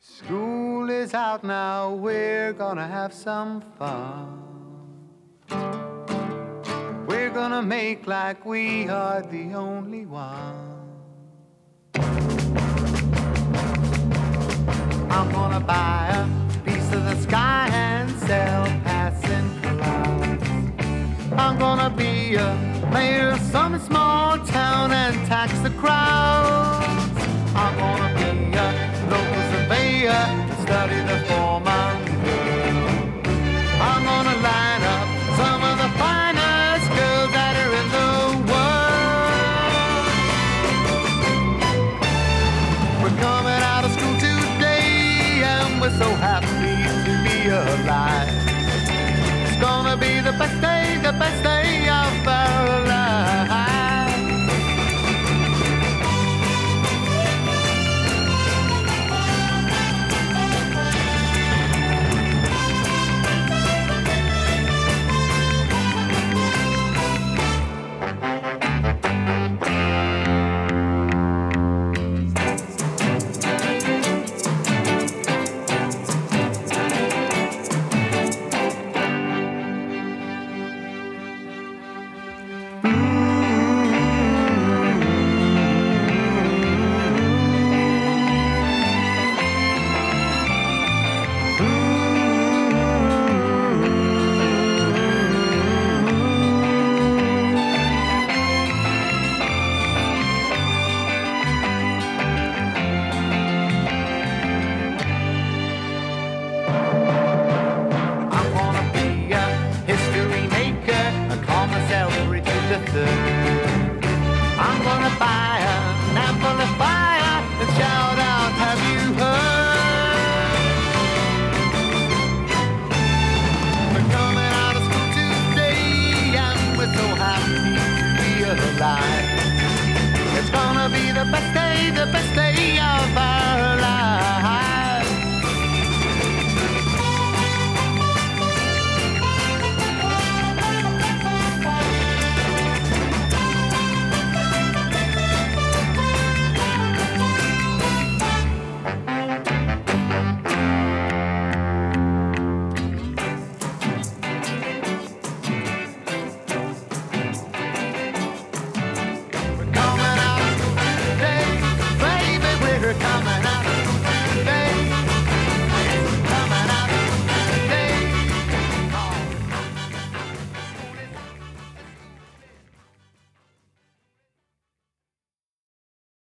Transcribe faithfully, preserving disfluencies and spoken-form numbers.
School is out now, we're gonna have some fun. We're gonna make like we are the only one. I'm gonna buy a piece of the sky and sell passing clouds. I'm gonna be a mayor of some small town and tax the crowds. I'm gonna be a local surveyor to study the foreman girl. I'm gonna line up some of the finest girls that are in the world. We're coming out of school today and we're so happy to be alive. It's gonna be the best day, the best day